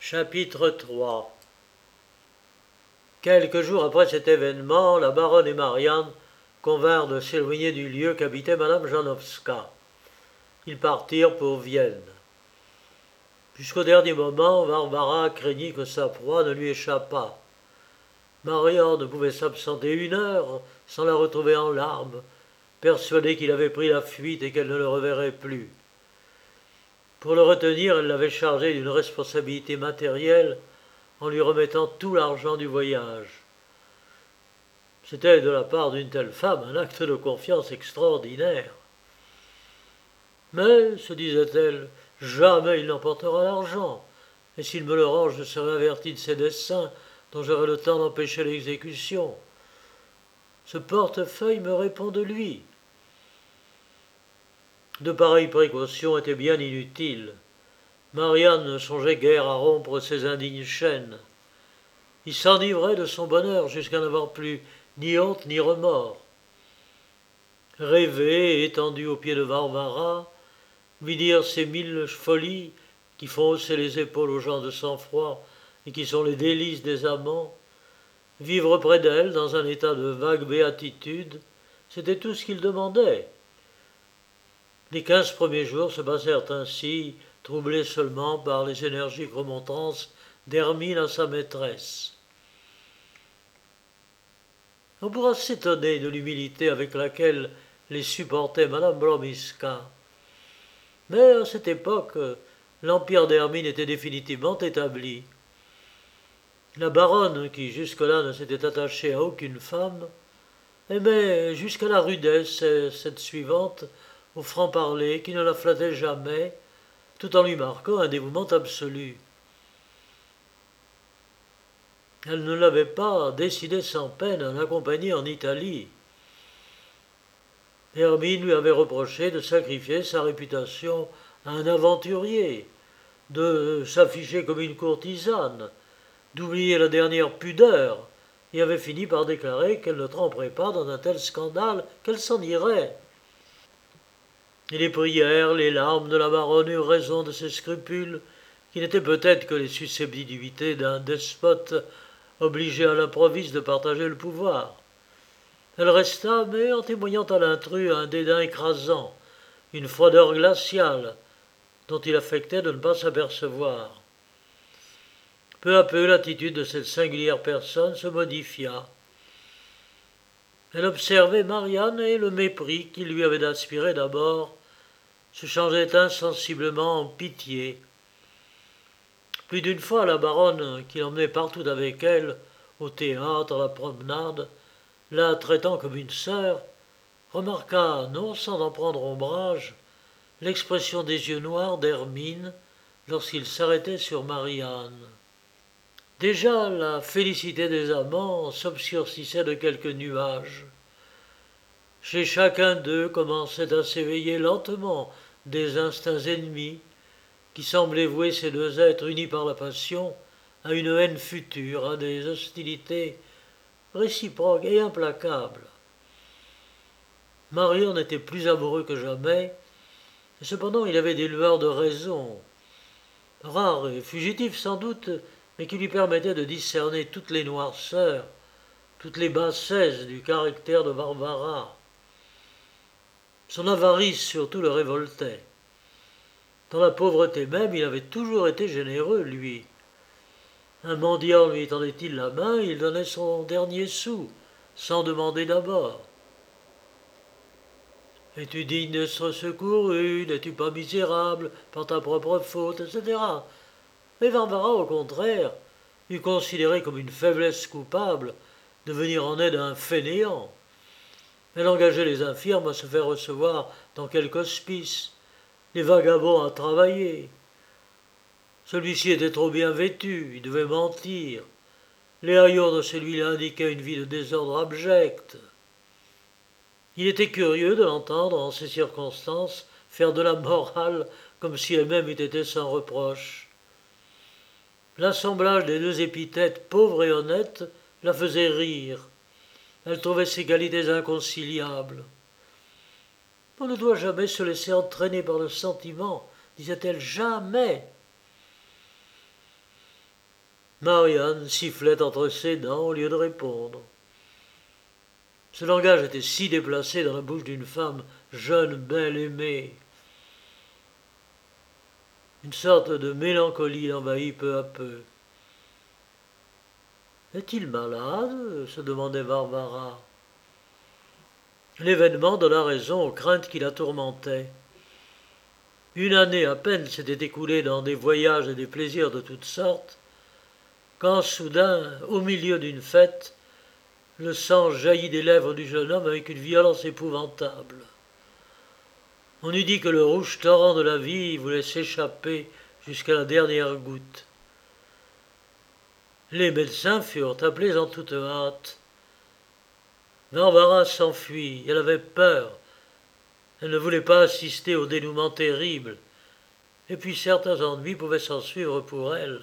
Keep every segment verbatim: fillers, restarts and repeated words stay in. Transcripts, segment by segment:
Chapitre trois. Quelques jours après cet événement, la baronne et Marianne convinrent de s'éloigner du lieu qu'habitait madame Janowska. Ils partirent pour Vienne. Jusqu'au dernier moment, Barbara craignit que sa proie ne lui échappât. Marianne ne pouvait s'absenter une heure sans la retrouver en larmes, persuadée qu'il avait pris la fuite et qu'elle ne le reverrait plus. Pour le retenir, elle l'avait chargé d'une responsabilité matérielle en lui remettant tout l'argent du voyage. C'était de la part d'une telle femme un acte de confiance extraordinaire. Mais, se disait-elle, jamais il n'emportera l'argent, et s'il me le rend, je serai averti de ses desseins, dont j'aurai le temps d'empêcher l'exécution. Ce portefeuille me répond de lui. De pareilles précautions étaient bien inutiles. Marianne ne songeait guère à rompre ses indignes chaînes. Il s'enivrait de son bonheur jusqu'à n'avoir plus ni honte ni remords. Rêver, étendu aux pieds de Barbara, lui dire ces mille folies qui font hausser les épaules aux gens de sang-froid et qui sont les délices des amants, vivre près d'elle dans un état de vague béatitude, c'était tout ce qu'il demandait. Les quinze premiers jours se passèrent ainsi, troublés seulement par les énergiques remontrances d'Hermine à sa maîtresse. On pourra s'étonner de l'humilité avec laquelle les supportait madame Blomiska. Mais à cette époque, l'empire d'Hermine était définitivement établi. La baronne, qui jusque-là ne s'était attachée à aucune femme, aimait jusqu'à la rudesse cette suivante au franc-parler qui ne la flattait jamais, tout en lui marquant un dévouement absolu. Elle ne l'avait pas décidé sans peine à l'accompagner en Italie. Hermine lui avait reproché de sacrifier sa réputation à un aventurier, de s'afficher comme une courtisane, d'oublier la dernière pudeur, et avait fini par déclarer qu'elle ne tremperait pas dans un tel scandale, qu'elle s'en irait. Et les prières, les larmes de la baronne eurent raison de ses scrupules, qui n'étaient peut-être que les susceptibilités d'un despote obligé à l'improviste de partager le pouvoir. Elle resta, mais en témoignant à l'intrus un dédain écrasant, une froideur glaciale, dont il affectait de ne pas s'apercevoir. Peu à peu, l'attitude de cette singulière personne se modifia. Elle observait Marianne et le mépris qu'il lui avait inspiré d'abord se changeait insensiblement en pitié. Plus d'une fois, la baronne, qui l'emmenait partout avec elle, au théâtre, à la promenade, la traitant comme une sœur, remarqua, non sans en prendre ombrage, l'expression des yeux noirs d'Hermine lorsqu'il s'arrêtait sur Marianne. Déjà la félicité des amants s'obscurcissait de quelques nuages. Chez chacun d'eux commençaient à s'éveiller lentement des instincts ennemis qui semblaient vouer ces deux êtres unis par la passion à une haine future, à des hostilités réciproques et implacables. Marion n'était plus amoureux que jamais, et cependant il avait des lueurs de raison, rares et fugitives sans doute, mais qui lui permettaient de discerner toutes les noirceurs, toutes les bassesses du caractère de Barbara. Son avarice surtout le révoltait. Dans la pauvreté même, il avait toujours été généreux, lui. Un mendiant lui tendait-il la main, il donnait son dernier sou, sans demander d'abord. « Es-tu digne d'être secouru? N'es-tu pas misérable par ta propre faute ?» et cetera. Mais Barbara, au contraire, eût considéré comme une faiblesse coupable de venir en aide à un fainéant. Elle engageait les infirmes à se faire recevoir dans quelque hospice, les vagabonds à travailler. Celui-ci était trop bien vêtu, il devait mentir. Les haillons de celui-là indiquaient une vie de désordre abject. Il était curieux de l'entendre, en ces circonstances, faire de la morale comme si elle-même eût été sans reproche. L'assemblage des deux épithètes, pauvre et honnête, la faisait rire. Elle trouvait ses qualités inconciliables. « On ne doit jamais se laisser entraîner par le sentiment, disait-elle, jamais. » Marianne sifflait entre ses dents au lieu de répondre. Ce langage était si déplacé dans la bouche d'une femme jeune, belle, aimée. Une sorte de mélancolie l'envahit peu à peu. Est-il malade se demandait Varvara. L'événement donna raison aux craintes qui la tourmentaient. Une année à peine s'était écoulée dans des voyages et des plaisirs de toutes sortes, quand soudain, au milieu d'une fête, le sang jaillit des lèvres du jeune homme avec une violence épouvantable. On eût dit que le rouge torrent de la vie voulait s'échapper jusqu'à la dernière goutte. Les médecins furent appelés en toute hâte. Varvara s'enfuit, elle avait peur. Elle ne voulait pas assister au dénouement terrible, et puis certains ennuis pouvaient s'en suivre pour elle.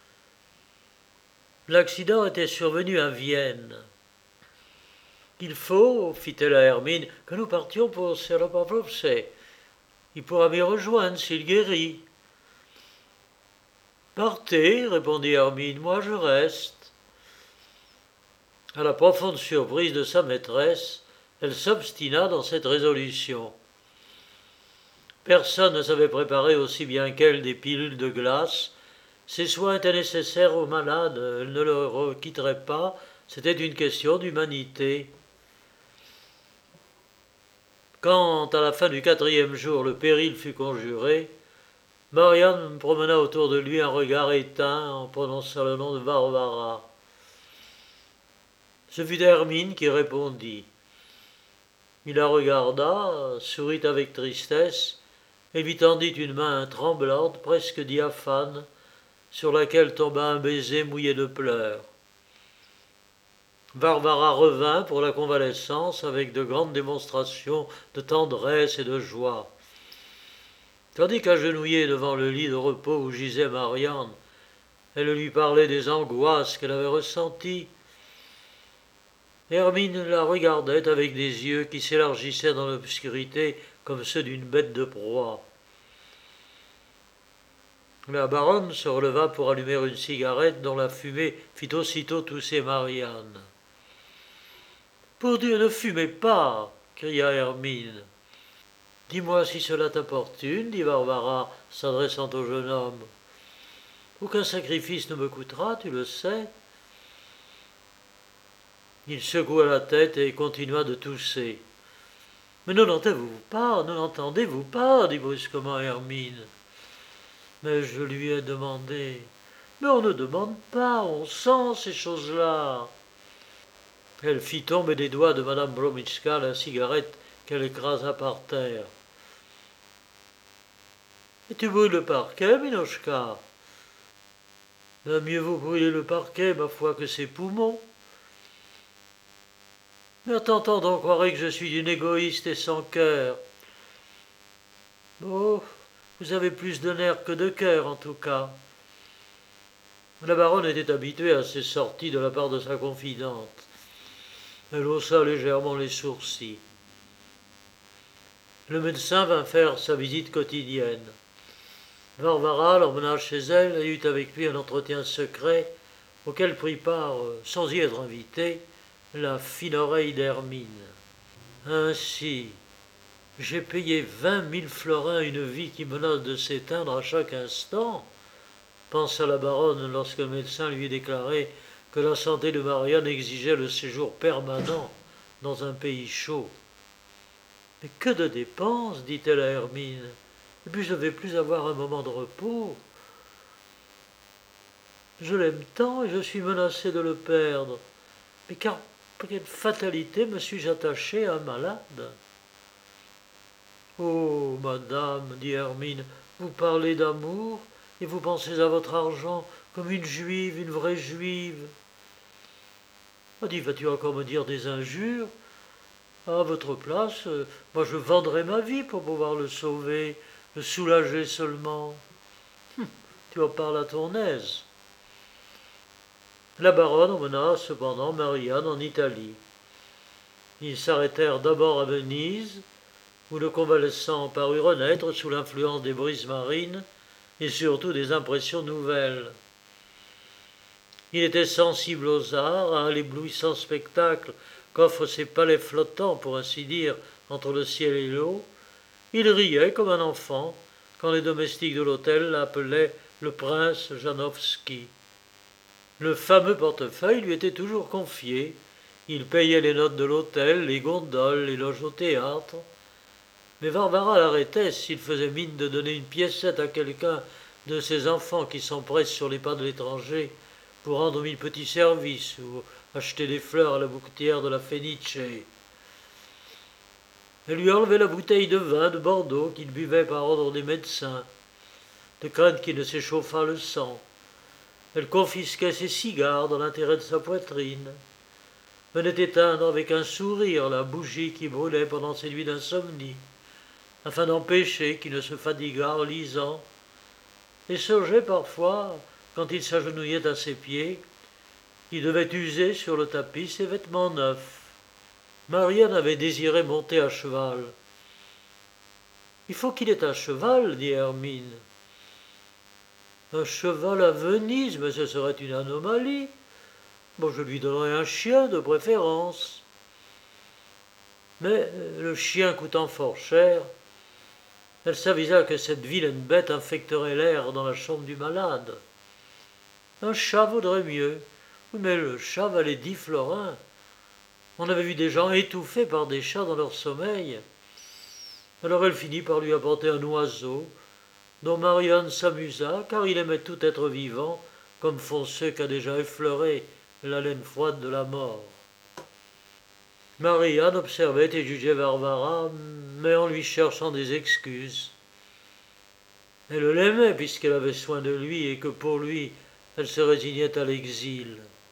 L'accident était survenu à Vienne. Il faut, fit-elle à Hermine, que nous partions pour Serapavlovce. Il pourra m'y rejoindre s'il guérit. Partez, répondit Hermine, moi je reste. À la profonde surprise de sa maîtresse, elle s'obstina dans cette résolution. Personne ne savait préparer aussi bien qu'elle des pilules de glace. Ses soins étaient nécessaires aux malades, elle ne le requitterait pas, c'était une question d'humanité. Quand, à la fin du quatrième jour, le péril fut conjuré, Marianne promena autour de lui un regard éteint en prononçant le nom de Varvara. Ce fut Hermine qui répondit. Il la regarda, sourit avec tristesse, et lui tendit une main tremblante, presque diaphane, sur laquelle tomba un baiser mouillé de pleurs. Varvara revint pour la convalescence avec de grandes démonstrations de tendresse et de joie. Tandis qu'agenouillée devant le lit de repos où gisait Marianne, elle lui parlait des angoisses qu'elle avait ressenties. Hermine la regardait avec des yeux qui s'élargissaient dans l'obscurité comme ceux d'une bête de proie. La baronne se releva pour allumer une cigarette dont la fumée fit aussitôt tousser Marianne. « Pour Dieu, ne fumez pas !» cria Hermine. « Dis-moi si cela t'importune, dit Varvara, s'adressant au jeune homme. Aucun sacrifice ne me coûtera, tu le sais. » Il secoua la tête et continua de tousser. « Mais ne l'entendez-vous pas, ne l'entendez-vous pas ?» dit brusquement Hermine. « Mais je lui ai demandé. »« Mais on ne demande pas, on sent ces choses-là. » Elle fit tomber des doigts de madame Bromitska la cigarette qu'elle écrasa par terre. « Et tu brûles le parquet, Minochka ?»« Ben mieux vaut brûler le parquet, ma foi, que ses poumons. » « Mais en t'entendant, on croirait que je suis une égoïste et sans cœur. »« Oh, vous avez plus de nerfs que de cœur, en tout cas. » La baronne était habituée à ces sorties de la part de sa confidente. Elle haussa légèrement les sourcils. Le médecin vint faire sa visite quotidienne. Varvara l'emmena chez elle et eut avec lui un entretien secret auquel prit part, sans y être invité, la fine oreille d'Hermine. Ainsi, j'ai payé vingt mille florins une vie qui menace de s'éteindre à chaque instant, pensa la baronne lorsque le médecin lui eut déclaré que la santé de Marianne exigeait le séjour permanent dans un pays chaud. « Mais que de dépenses, dit-elle à Hermine, et puis je ne vais plus avoir un moment de repos. Je l'aime tant et je suis menacée de le perdre. Mais car quelle fatalité me suis-je attachée à un malade ?»« Oh, madame, dit Hermine, vous parlez d'amour et vous pensez à votre argent comme une juive, une vraie juive. » « Ah, dis, vas-tu encore me dire des injures ? À votre place, euh, moi je vendrais ma vie pour pouvoir le sauver, le soulager seulement. Hum, tu en parles à ton aise. » La baronne emmena cependant Marianne en Italie. Ils s'arrêtèrent d'abord à Venise, où le convalescent parut renaître sous l'influence des brises marines et surtout des impressions nouvelles. Il était sensible aux arts, à l'éblouissant spectacle qu'offrent ces palais flottants, pour ainsi dire, entre le ciel et l'eau. Il riait comme un enfant quand les domestiques de l'hôtel l'appelaient le prince Janowski. Le fameux portefeuille lui était toujours confié. Il payait les notes de l'hôtel, les gondoles, les loges au théâtre. Mais Varvara l'arrêtait s'il faisait mine de donner une piécette à quelqu'un de ses enfants qui s'empressent sur les pas de l'étranger pour rendre mille petits services ou acheter des fleurs à la bouquetière de la Fenice. Elle lui enlevait la bouteille de vin de Bordeaux qu'il buvait par ordre des médecins, de crainte qu'il ne s'échauffât le sang. Elle confisquait ses cigares dans l'intérêt de sa poitrine, venait éteindre avec un sourire la bougie qui brûlait pendant ses nuits d'insomnie, afin d'empêcher qu'il ne se fatiguât en lisant, et songeait parfois, quand il s'agenouillait à ses pieds, qu'il devait user sur le tapis ses vêtements neufs. Marianne avait désiré monter à cheval. « Il faut qu'il ait un cheval, dit Hermine. »« Un cheval à Venise, mais ce serait une anomalie. Bon, je lui donnerais un chien de préférence. » Mais le chien coûtant fort cher, elle s'avisa que cette vilaine bête infecterait l'air dans la chambre du malade. Un chat vaudrait mieux. Oui, mais le chat valait dix florins. On avait vu des gens étouffés par des chats dans leur sommeil. Alors elle finit par lui apporter un oiseau, dont Marianne s'amusa, car il aimait tout être vivant, comme font ceux qu'a déjà effleuré l'haleine froide de la mort. Marianne observait et jugeait Varvara, mais en lui cherchant des excuses. Elle l'aimait puisqu'elle avait soin de lui et que pour lui, elle se résignait à l'exil.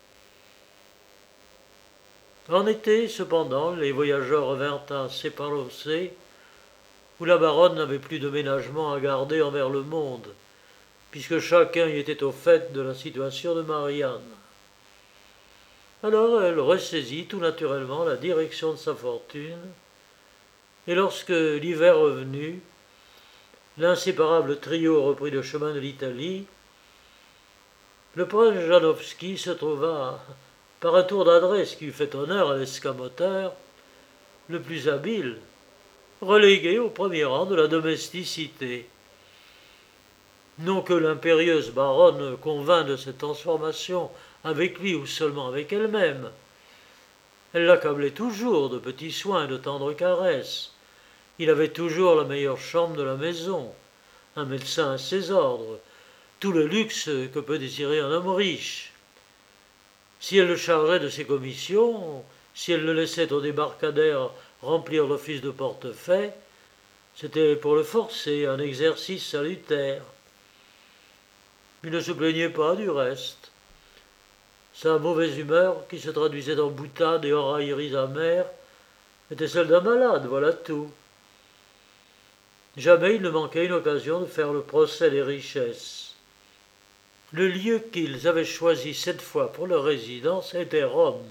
En été, cependant, les voyageurs revinrent à Sepalossé, où la baronne n'avait plus de ménagement à garder envers le monde, puisque chacun y était au fait de la situation de Marianne. Alors elle ressaisit tout naturellement la direction de sa fortune, et lorsque l'hiver revenu, l'inséparable trio reprit le chemin de l'Italie, le prince Janowski se trouva, par un tour d'adresse qui eût fait honneur à l'escamoteur, le plus habile, relégué au premier rang de la domesticité. Non que l'impérieuse baronne convînt de cette transformation avec lui ou seulement avec elle-même. Elle l'accablait toujours de petits soins et de tendres caresses. Il avait toujours la meilleure chambre de la maison, un médecin à ses ordres, tout le luxe que peut désirer un homme riche. Si elle le chargeait de ses commissions, si elle le laissait au débarcadère remplir l'office de portefaix, c'était pour le forcer, un exercice salutaire. Il ne se plaignait pas du reste. Sa mauvaise humeur, qui se traduisait en boutades et en railleries amères, était celle d'un malade, voilà tout. Jamais il ne manquait une occasion de faire le procès des richesses. Le lieu qu'ils avaient choisi cette fois pour leur résidence était Rome.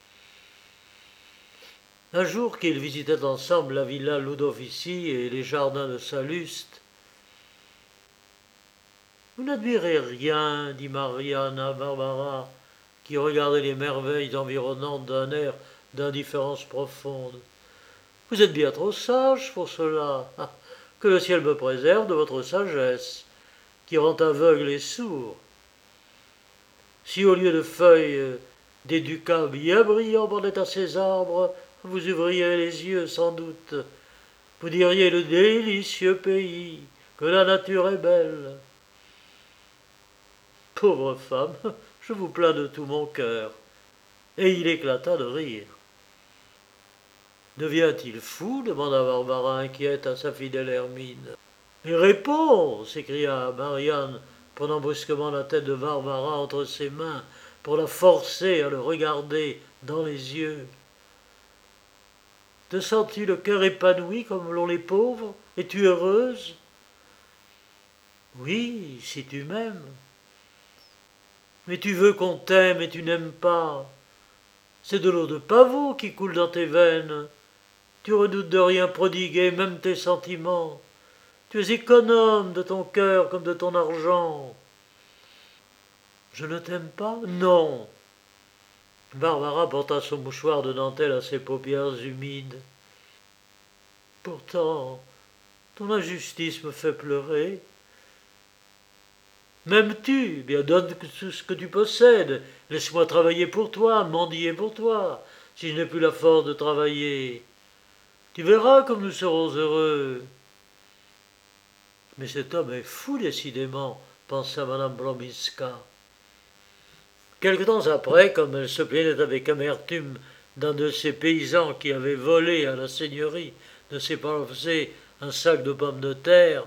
Un jour qu'ils visitaient ensemble la villa Ludovici et les jardins de Salluste, « Vous n'admirez rien, dit Marianne à Barbara, qui regardait les merveilles environnantes d'un air d'indifférence profonde. Vous êtes bien trop sage pour cela. Que le ciel me préserve de votre sagesse, qui rend aveugle et sourd. Si au lieu de feuilles, des ducats bien brillants bordaient à ces arbres, vous ouvriez les yeux sans doute. Vous diriez le délicieux pays, que la nature est belle. Pauvre femme, je vous plains de tout mon cœur. » Et il éclata de rire. « Devient-il fou » demanda Barbara inquiète à sa fidèle Hermine. « Mais réponds » s'écria Marianne, prenant brusquement la tête de Barbara entre ses mains pour la forcer à le regarder dans les yeux. « Te sens-tu le cœur épanoui comme l'ont les pauvres? Es-tu heureuse? »« Oui, si tu m'aimes. »« Mais tu veux qu'on t'aime et tu n'aimes pas. C'est de l'eau de pavot qui coule dans tes veines. Tu redoutes de rien prodiguer, même tes sentiments. Tu es économe de ton cœur comme de ton argent. » Je ne t'aime pas? Non. Barbara porta son mouchoir de dentelle à ses paupières humides. Pourtant, ton injustice me fait pleurer. M'aimes-tu? Bien, donne tout ce que tu possèdes. Laisse-moi travailler pour toi, mendier pour toi, si je n'ai plus la force de travailler. Tu verras comme nous serons heureux. Mais cet homme est fou, décidément, pensa madame Blominska. Quelque temps après, comme elle se plaignait avec amertume d'un de ces paysans qui avait volé à la seigneurie de ses pensées un sac de pommes de terre,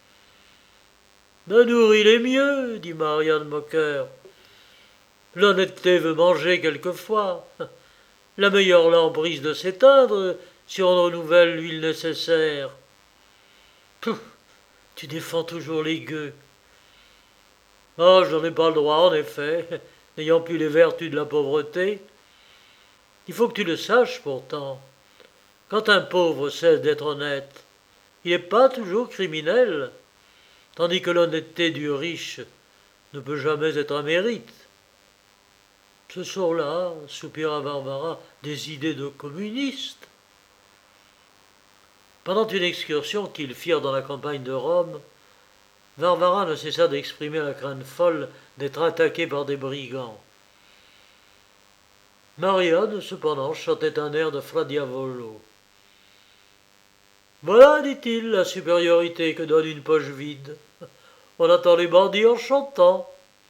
« Ma nourrice est mieux, dit Marianne moqueur. L'honnêteté veut manger quelquefois. La meilleure lampe risque de s'éteindre si on renouvelle l'huile nécessaire. Pouf, tu défends toujours les gueux. Ah, je n'en ai pas le droit, en effet, n'ayant plus les vertus de la pauvreté. Il faut que tu le saches pourtant. Quand un pauvre cesse d'être honnête, il n'est pas toujours criminel, tandis que l'honnêteté du riche ne peut jamais être un mérite. Ce sont là, soupira Barbara, des idées de communistes. Pendant une excursion qu'ils firent dans la campagne de Rome, Barbara ne cessa d'exprimer la crainte folle d'être attaquée par des brigands. Marianne, cependant, chantait un air de Fra Diavolo. Voilà, dit-il, la supériorité que donne une poche vide. On attend les bandits en chantant.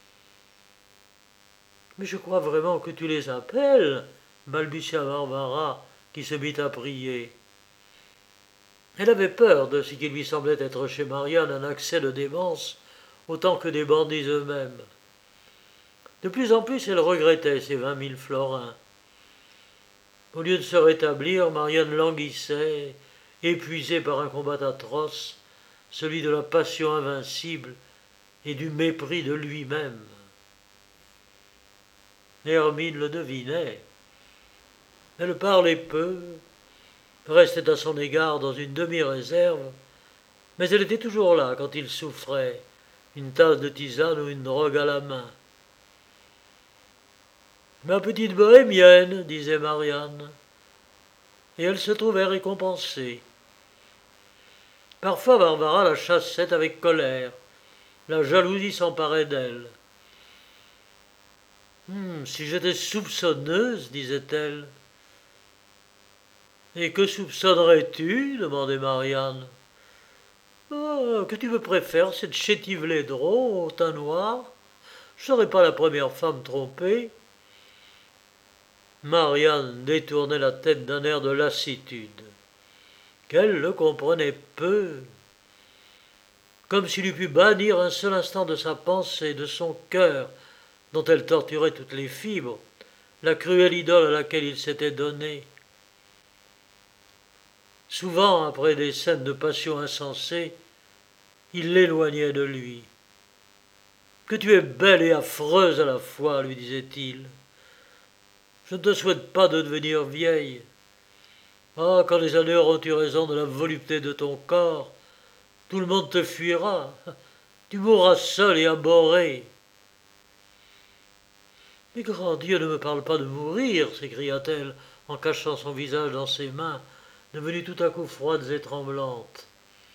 Mais je crois vraiment que tu les appelles, balbutia Barbara, qui se mit à prier. Elle avait peur de ce qui lui semblait être chez Marianne un accès de démence, autant que des bandits eux-mêmes. De plus en plus, elle regrettait ses vingt mille florins. Au lieu de se rétablir, Marianne languissait, épuisée par un combat atroce, celui de la passion invincible et du mépris de lui-même. Hermine le devinait. Elle parlait peu, restait à son égard dans une demi-réserve, mais elle était toujours là quand il souffrait, une tasse de tisane ou une drogue à la main. « Ma petite bohémienne, disait Marianne, et elle se trouvait récompensée. Parfois Barbara la chassait avec colère, la jalousie s'emparait d'elle. Hum, « Si j'étais soupçonneuse, disait-elle. » « Et que soupçonnerais-tu » demandait Marianne. « Oh, que tu me préfères cette chétive laidron au teint noir. Je ne serais pas la première femme trompée. » Marianne détournait la tête d'un air de lassitude. Qu'elle le comprenait peu. Comme s'il eût pu bannir un seul instant de sa pensée, de son cœur, dont elle torturait toutes les fibres, la cruelle idole à laquelle il s'était donné. Souvent, après des scènes de passion insensée, il l'éloignait de lui. « Que tu es belle et affreuse à la fois, lui disait-il. Je ne te souhaite pas de devenir vieille. Ah, quand les années auront eu raison de la volupté de ton corps, tout le monde te fuira. Tu mourras seule et abhorrée. » « Mais grand Dieu, ne me parle pas de mourir, s'écria-t-elle en cachant son visage dans ses mains, devenues tout à coup froides et tremblantes.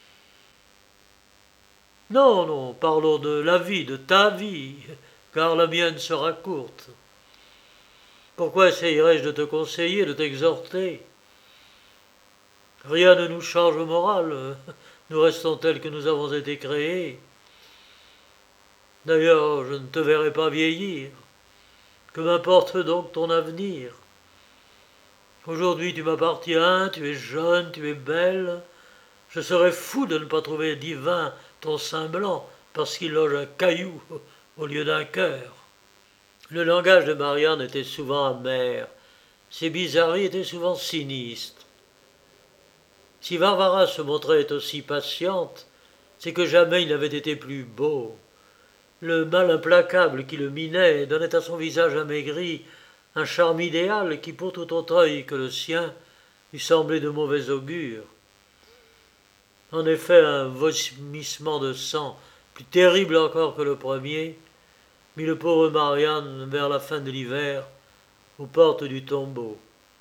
« Non, non, parlons de la vie, de ta vie, car la mienne sera courte. Pourquoi essayerais-je de te conseiller, de t'exhorter? Rien ne nous change au moral, nous restons tels que nous avons été créés. D'ailleurs, je ne te verrai pas vieillir. Que m'importe donc ton avenir? Aujourd'hui tu m'appartiens, tu es jeune, tu es belle. Je serais fou de ne pas trouver divin ton sein blanc parce qu'il loge un caillou au lieu d'un cœur. » Le langage de Marianne était souvent amer, ses bizarreries étaient souvent sinistres. Si Barbara se montrait aussi patiente, c'est que jamais il n'avait été plus beau. Le mal implacable qui le minait donnait à son visage amaigri un charme idéal qui, pour tout autre œil que le sien, lui semblait de mauvais augure. En effet, un vomissement de sang, plus terrible encore que le premier, mit le pauvre Marianne vers la fin de l'hiver aux portes du tombeau.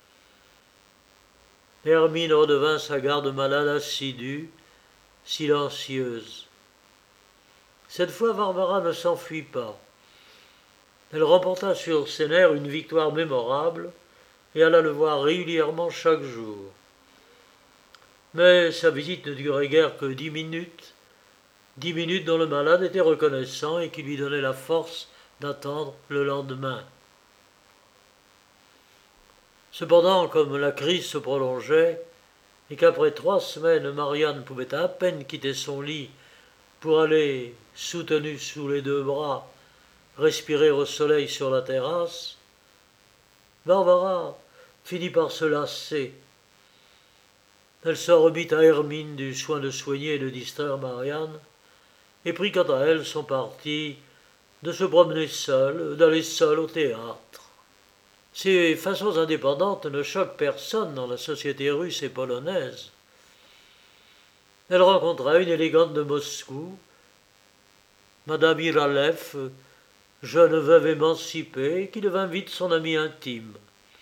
Hermine redevint sa garde-malade assidue, silencieuse. Cette fois, Barbara ne s'enfuit pas. Elle remporta sur ses nerfs une victoire mémorable et alla le voir régulièrement chaque jour. Mais sa visite ne durait guère que dix minutes, dix minutes dont le malade était reconnaissant et qui lui donnaient la force d'attendre le lendemain. Cependant, comme la crise se prolongeait, et qu'après trois semaines Marianne pouvait à peine quitter son lit pour aller, soutenue sous les deux bras, respirer au soleil sur la terrasse, Barbara finit par se lasser. Elle s'en remit à Hermine du soin de soigner et de distraire Marianne, et prit quant à elle son parti de se promener seule, d'aller seule au théâtre. Ces façons indépendantes ne choquent personne dans la société russe et polonaise. Elle rencontra une élégante de Moscou, Madame Iralev, jeune veuve émancipée, qui devint vite son amie intime.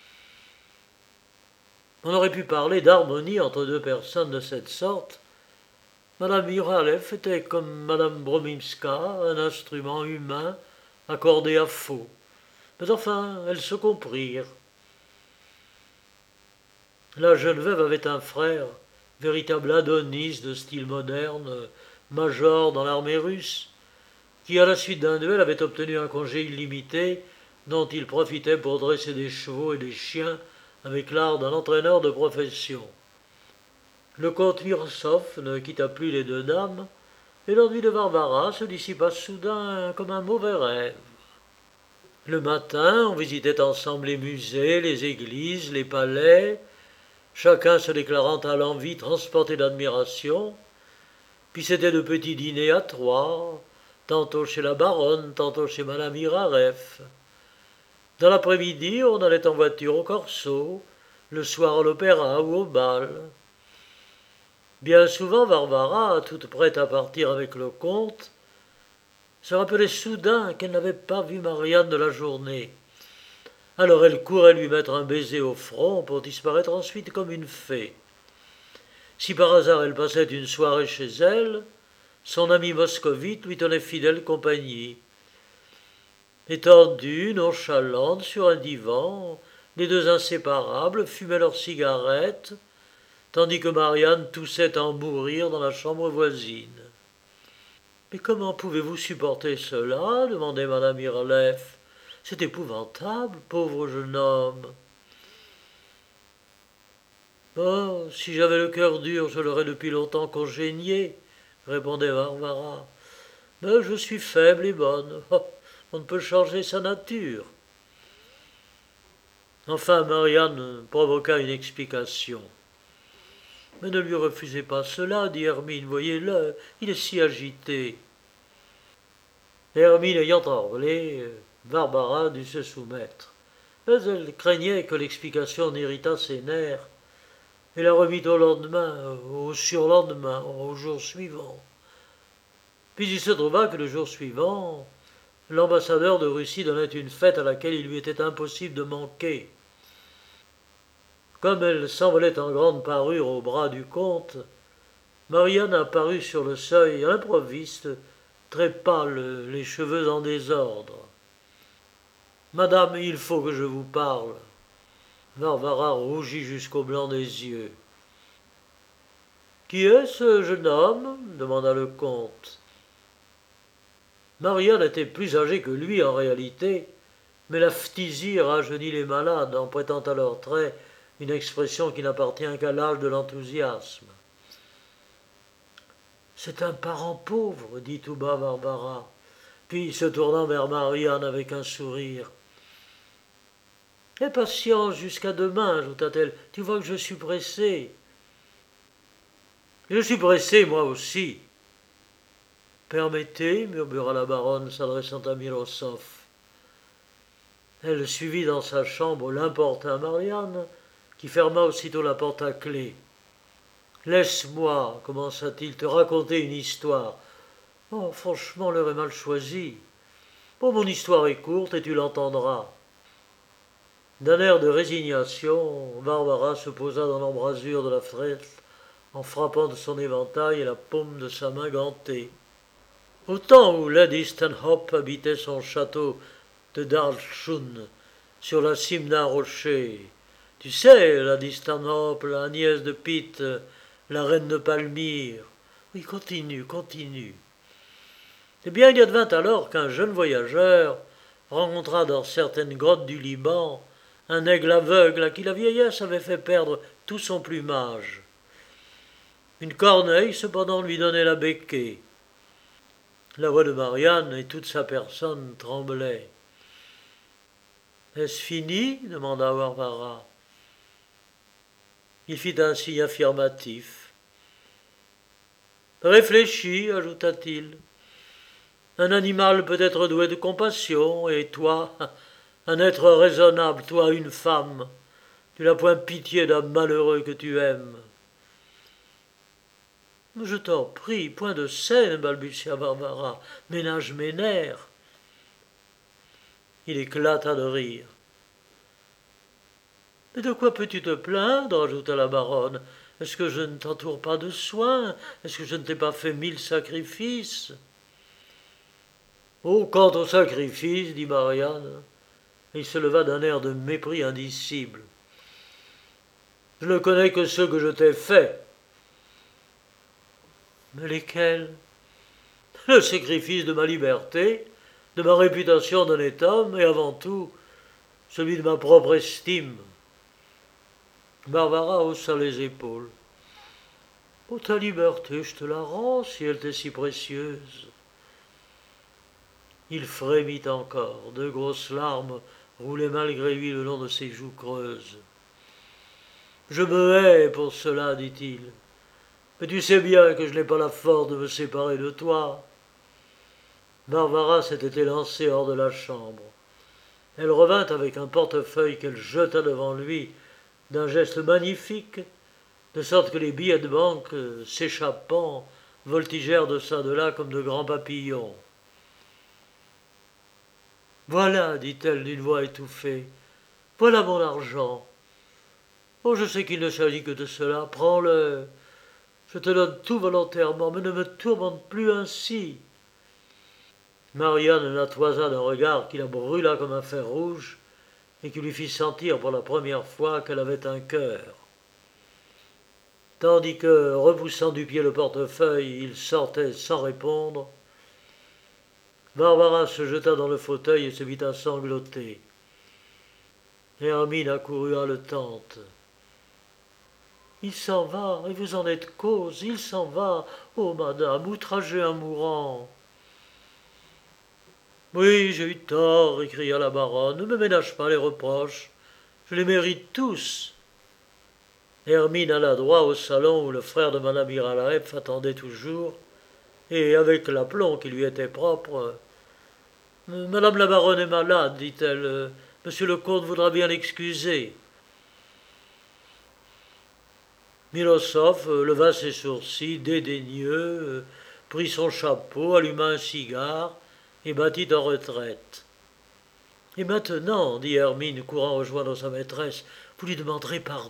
On aurait pu parler d'harmonie entre deux personnes de cette sorte. Madame Iralev était comme Madame Bromimska, un instrument humain accordé à faux. Mais enfin, elles se comprirent. La jeune veuve avait un frère, véritable Adonis de style moderne, major dans l'armée russe, qui, à la suite d'un duel, avait obtenu un congé illimité dont il profitait pour dresser des chevaux et des chiens avec l'art d'un entraîneur de profession. Le comte Mirsov ne quitta plus les deux dames, et l'ennui de Barbara se dissipa soudain comme un mauvais rêve. Le matin, on visitait ensemble les musées, les églises, les palais, chacun se déclarant à l'envie transporté d'admiration, puis c'était de petits dîners à trois, tantôt chez la baronne, tantôt chez madame Irareff. Dans l'après-midi, on allait en voiture au Corso, le soir à l'opéra ou au bal. Bien souvent, Barbara, toute prête à partir avec le comte, se rappelait soudain qu'elle n'avait pas vu Marianne de la journée. Alors elle courait lui mettre un baiser au front pour disparaître ensuite comme une fée. Si par hasard elle passait une soirée chez elle, son amie moscovite lui tenait fidèle compagnie. Étendus, nonchalantes, sur un divan, les deux inséparables fumaient leurs cigarettes, tandis que Marianne toussait à en mourir dans la chambre voisine. « Mais comment pouvez-vous supporter cela » demandait madame Iralev. « C'est épouvantable, pauvre jeune homme. »« Oh, si j'avais le cœur dur, je l'aurais depuis longtemps congédié, » répondait Barbara. « Mais je suis faible et bonne. Oh, on ne peut changer sa nature. » Enfin, Marianne provoqua une explication. « Mais ne lui refusez pas cela, dit Hermine, voyez-le, il est si agité. » Hermine ayant parlé, Barbara dut se soumettre. Mais elle craignait que l'explication n'irritât ses nerfs, et la remit au lendemain, au surlendemain, au jour suivant. Puis il se trouva que le jour suivant, l'ambassadeur de Russie donnait une fête à laquelle il lui était impossible de manquer. Comme elle s'envolait en grande parure au bras du comte, Marianne apparut sur le seuil à l'improviste, très pâle, les cheveux en désordre. « Madame, il faut que je vous parle. » Barbara rougit jusqu'au blanc des yeux. « Qui est ce jeune homme » demanda le comte. Marianne était plus âgée que lui en réalité, mais la phtisie rajeunit les malades en prêtant à leurs traits une expression qui n'appartient qu'à l'âge de l'enthousiasme. « C'est un parent pauvre, dit tout bas Barbara, puis se tournant vers Marianne avec un sourire. « Aie patience jusqu'à demain, ajouta-t-elle, tu vois que je suis pressée. »« Je suis pressée, moi aussi. »« Permettez, murmura la baronne, s'adressant à Mirossov. Elle suivit dans sa chambre l'importun Marianne, qui ferma aussitôt la porte à clé. « Laisse-moi, commença-t-il, te raconter une histoire. Oh, franchement, l'heure est mal choisie. Bon, mon histoire est courte et tu l'entendras. D'un air de résignation, Barbara se posa dans l'embrasure de la fenêtre en frappant de son éventail la paume de sa main gantée. Au temps où Lady Stanhope habitait son château de Darlshun, sur la cime d'un rocher, tu sais, Lady Stanhope, la nièce de Pitt, la reine de Palmyre. Oui, continue, continue. Eh bien, il advint alors qu'un jeune voyageur rencontra dans certaines grottes du Liban un aigle aveugle à qui la vieillesse avait fait perdre tout son plumage. Une corneille, cependant, lui donnait la becquée. La voix de Marianne et toute sa personne tremblaient. Est-ce fini demanda Barbara. Il fit un signe affirmatif. Réfléchis, ajouta-t-il. Un animal peut être doué de compassion, et toi, un être raisonnable, toi, une femme, tu n'as point pitié d'un malheureux que tu aimes. Je t'en prie, point de scène, balbutia Barbara, ménage mes nerfs. Il éclata de rire. Mais de quoi peux-tu te plaindre ajouta la baronne. Est-ce que je ne t'entoure pas de soins? Est-ce que je ne t'ai pas fait mille sacrifices? Oh, quant au sacrifice, dit Marianne, il se leva d'un air de mépris indicible. Je ne connais que ceux que je t'ai faits. Mais lesquels? Le sacrifice de ma liberté, de ma réputation d'honnête homme, et avant tout, celui de ma propre estime. Barbara haussa les épaules. Oh, ta liberté, je te la rends, si elle t'est si précieuse. Il frémit encore, de grosses larmes roulaient malgré lui le long de ses joues creuses. Je me hais pour cela, dit-il. Mais tu sais bien que je n'ai pas la force de me séparer de toi. Barbara s'était élancée hors de la chambre. Elle revint avec un portefeuille qu'elle jeta devant lui d'un geste magnifique, de sorte que les billets de banque, s'échappant, voltigèrent de ça de là comme de grands papillons. Voilà, dit-elle d'une voix étouffée, voilà mon argent. Oh, je sais qu'il ne s'agit que de cela, prends-le. Je te donne tout volontairement, mais ne me tourmente plus ainsi. Marianne la toisa d'un regard qui la brûla comme un fer rouge et qui lui fit sentir pour la première fois qu'elle avait un cœur. Tandis que, repoussant du pied le portefeuille, il sortait sans répondre, Barbara se jeta dans le fauteuil et se mit à sangloter. Hermine accourut haletante. « Il s'en va, et vous en êtes cause, il s'en va. Oh, madame, outrager un mourant. » « Oui, j'ai eu tort, s'écria la baronne, ne me ménage pas les reproches. Je les mérite tous. » Hermine alla droit au salon où le frère de madame Iralaef attendait toujours, et avec l'aplomb qui lui était propre, « Madame la baronne est malade, dit-elle. Monsieur le comte voudra bien l'excuser. » Milosov leva ses sourcils dédaigneux, prit son chapeau, alluma un cigare et battit en retraite. « Et maintenant, dit Hermine, courant rejoindre sa maîtresse, vous lui demanderez pardon. »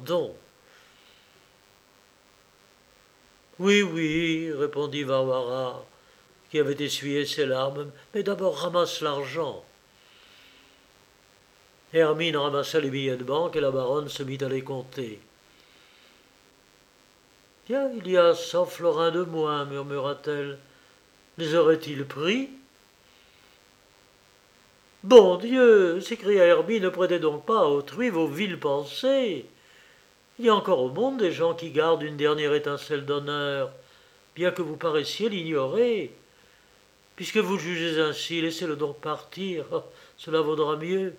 « Oui, oui, répondit Barbara, qui avait essuyé ses larmes, mais d'abord ramasse l'argent. » Hermine ramassa les billets de banque et la baronne se mit à les compter. « Bien, il y a cent florins de moins, murmura-t-elle. Les aurait-il pris? » « Bon Dieu, s'écria Hermine, ne prêtez donc pas à autrui vos viles pensées. Il y a encore au monde des gens qui gardent une dernière étincelle d'honneur, bien que vous paraissiez l'ignorer. Puisque vous jugez ainsi, laissez-le donc partir, oh, cela vaudra mieux.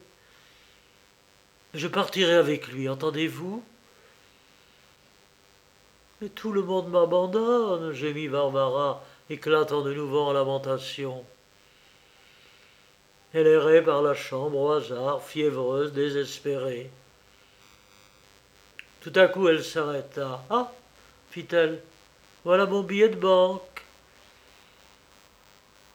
Je partirai avec lui, entendez-vous? » « Mais tout le monde m'abandonne, gémit Barbara, éclatant de nouveau en lamentations. Elle errait par la chambre au hasard, fiévreuse, désespérée. Tout à coup, elle s'arrêta. « Ah, fit-elle, voilà mon billet de banque. »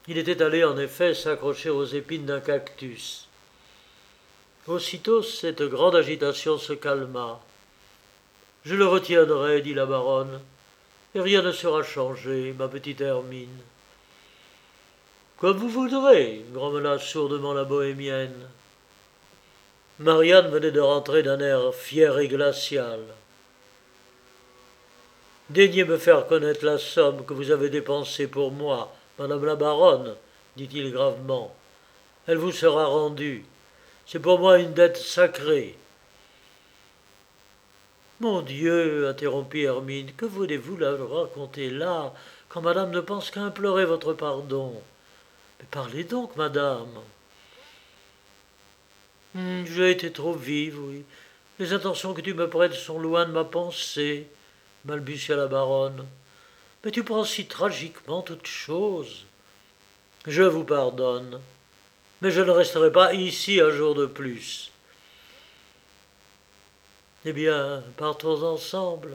Il était allé en effet s'accrocher aux épines d'un cactus. Aussitôt cette grande agitation se calma. « Je le retiendrai, dit la baronne, et rien ne sera changé, ma petite Hermine. »« Comme vous voudrez, grommela sourdement la bohémienne. » Marianne venait de rentrer d'un air fier et glacial. « Daignez me faire connaître la somme que vous avez dépensée pour moi, madame la baronne, dit-il gravement. Elle vous sera rendue. C'est pour moi une dette sacrée. » Mon Dieu, interrompit Hermine, que voulez-vous leur raconter là, quand madame ne pense qu'à implorer votre pardon? Mais parlez donc, madame. Hum, j'ai été trop vive, oui. Les intentions que tu me prêtes sont loin de ma pensée, balbutia la baronne. Mais tu prends si tragiquement toute chose. Je vous pardonne, mais je ne resterai pas ici un jour de plus. Eh bien, partons ensemble.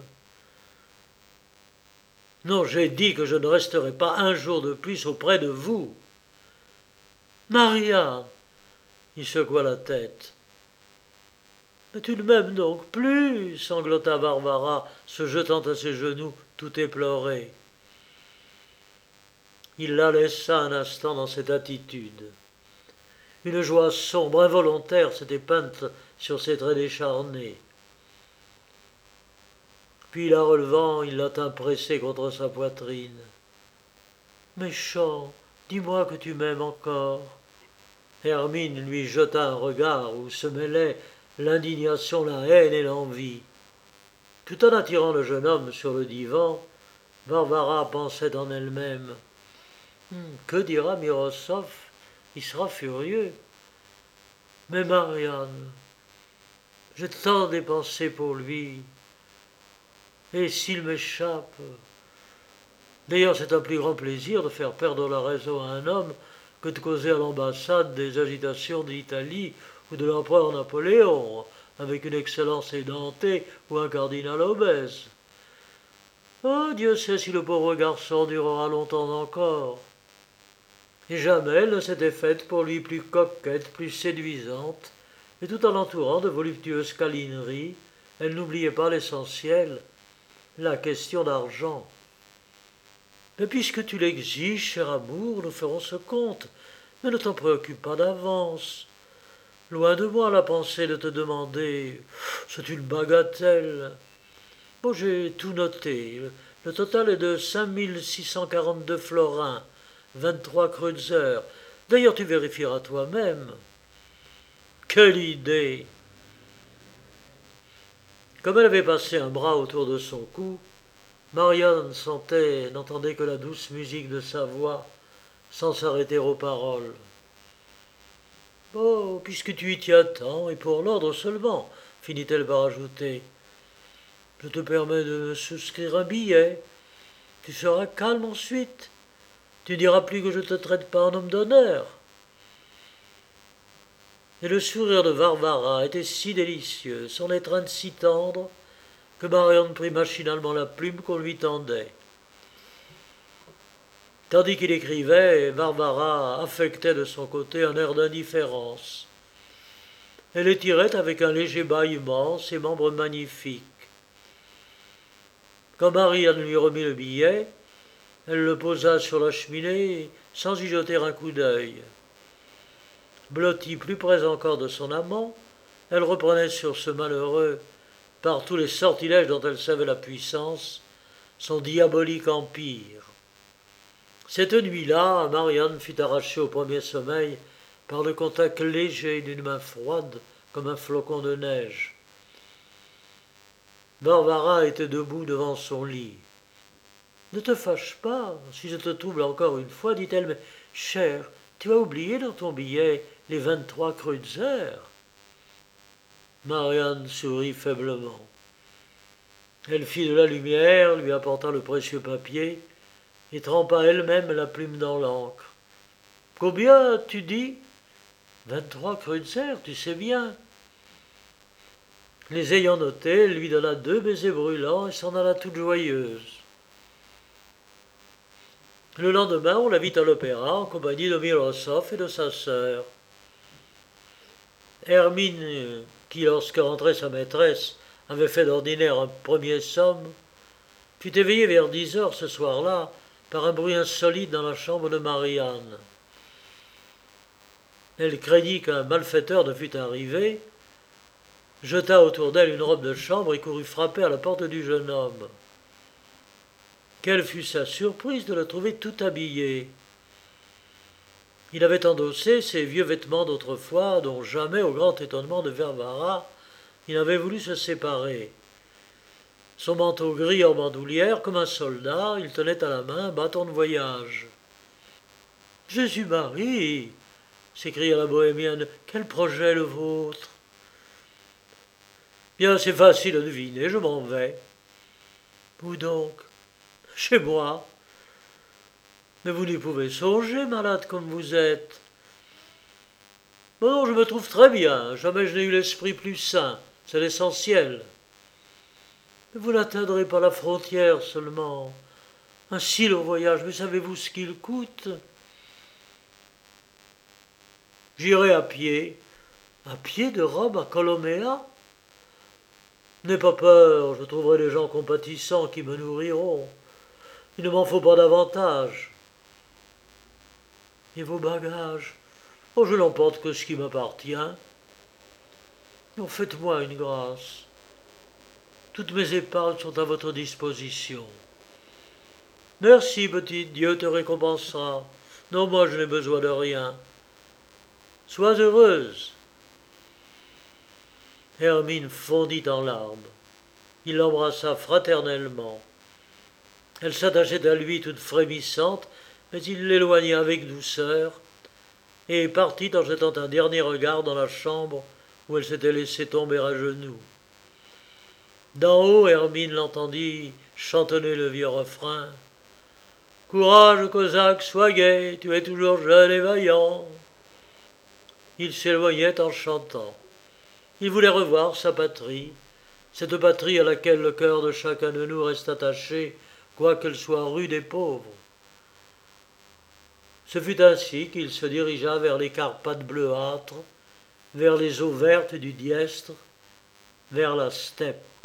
Non, j'ai dit que je ne resterai pas un jour de plus auprès de vous. Maria, il secoua la tête. Mais tu ne m'aimes donc plus, sanglota Varvara, se jetant à ses genoux, tout éplorée. Il la laissa un instant dans cette attitude. Une joie sombre, involontaire, s'était peinte sur ses traits décharnés. Puis, la relevant, il la tint pressée contre sa poitrine. « Méchant, dis-moi que tu m'aimes encore. » Hermine lui jeta un regard où se mêlaient l'indignation, la haine et l'envie. Tout en attirant le jeune homme sur le divan, Varvara pensait en elle-même. Hum, « Que dira Mirosov? Il sera furieux. Mais Marianne, j'ai tant dépensé pour lui. Et s'il m'échappe? D'ailleurs, c'est un plus grand plaisir de faire perdre la raison à un homme que de causer à l'ambassade des agitations d'Italie ou de l'empereur Napoléon, avec une excellence édentée ou un cardinal obèse. Oh, Dieu sait si le pauvre garçon durera longtemps encore. Et jamais elle ne s'était faite pour lui plus coquette, plus séduisante, et tout en l'entourant de voluptueuses câlineries, elle n'oubliait pas l'essentiel, la question d'argent. Mais puisque tu l'exiges, cher amour, nous ferons ce compte, mais ne t'en préoccupe pas d'avance. Loin de moi la pensée de te demander, c'est une bagatelle. Bon, j'ai tout noté. Le total est de cinq mille six cent quarante-deux florins, vingt-trois kreutzer. D'ailleurs, tu vérifieras toi-même. Quelle idée! Comme elle avait passé un bras autour de son cou, Marianne sentait, n'entendait que la douce musique de sa voix, sans s'arrêter aux paroles. « Oh, puisque tu y tiens tant, et pour l'ordre seulement, finit-elle par ajouter, je te permets de me souscrire un billet. Tu seras calme ensuite. Tu ne diras plus que je ne te traite pas en homme d'honneur. » Et le sourire de Varvara était si délicieux, son étreinte si tendre, que Marianne prit machinalement la plume qu'on lui tendait. Tandis qu'il écrivait, Varvara affectait de son côté un air d'indifférence. Elle étirait avec un léger bâillement ses membres magnifiques. Quand Marianne lui remit le billet, elle le posa sur la cheminée sans y jeter un coup d'œil. Blottie plus près encore de son amant, elle reprenait sur ce malheureux, par tous les sortilèges dont elle savait la puissance, son diabolique empire. Cette nuit-là, Marianne fut arrachée au premier sommeil par le contact léger d'une main froide comme un flocon de neige. Varvara était debout devant son lit. « Ne te fâche pas si je te trouble encore une fois, dit-elle, mais cher, tu as oublié dans ton billet les vingt-trois kreutzer. » Marianne sourit faiblement. Elle fit de la lumière, lui apporta le précieux papier et trempa elle-même la plume dans l'encre. « Combien, tu dis ? » ?»« Vingt-trois kreutzer, tu sais bien. » Les ayant notés, elle lui donna deux baisers brûlants et s'en alla toute joyeuse. Le lendemain, on la vit à l'opéra en compagnie de Miroslav et de sa sœur. Hermine, qui lorsque rentrait sa maîtresse avait fait d'ordinaire un premier somme, fut éveillée vers dix heures ce soir-là par un bruit insolite dans la chambre de Marianne. Elle craignit qu'un malfaiteur ne fût arrivé, jeta autour d'elle une robe de chambre et courut frapper à la porte du jeune homme. Quelle fut sa surprise de le trouver tout habillé. Il avait endossé ses vieux vêtements d'autrefois, dont jamais, au grand étonnement de Varvara, il n'avait voulu se séparer. Son manteau gris en bandoulière, comme un soldat, il tenait à la main un bâton de voyage. « Jésus-Marie !» s'écria la bohémienne. « Quel projet le vôtre ?» « Bien, c'est facile à deviner, je m'en vais. »« Où donc ?»« Chez moi. »« Mais vous n'y pouvez songer, malade comme vous êtes. »« Non, je me trouve très bien, jamais je n'ai eu l'esprit plus sain, c'est l'essentiel. »« Mais vous n'atteindrez pas la frontière seulement. Un si long voyage, mais savez-vous ce qu'il coûte ? » ?»« J'irai à pied. »« À pied de Rome à Coloméa ? » ?»« N'aie pas peur, je trouverai des gens compatissants qui me nourriront. Il ne m'en faut pas davantage. »« Et vos bagages ? » ?»« Oh, je n'emporte que ce qui m'appartient. »« Oh, faites-moi une grâce. Toutes mes épargnes sont à votre disposition. »« Merci, petite, Dieu te récompensera. Non, moi je n'ai besoin de rien. Sois heureuse. » Hermine fondit en larmes. Il l'embrassa fraternellement. Elle s'attachait à lui toute frémissante, mais il l'éloigna avec douceur et partit en jetant un dernier regard dans la chambre où elle s'était laissée tomber à genoux. D'en haut, Hermine l'entendit chantonner le vieux refrain. « Courage, Cosaque, sois gai, tu es toujours jeune et vaillant. » Il s'éloignait en chantant. Il voulait revoir sa patrie, cette patrie à laquelle le cœur de chacun de nous reste attaché, quoiqu'elle soit rude et pauvre. Ce fut ainsi qu'il se dirigea vers les Carpates bleuâtres, vers les eaux vertes du Diestre, vers la steppe.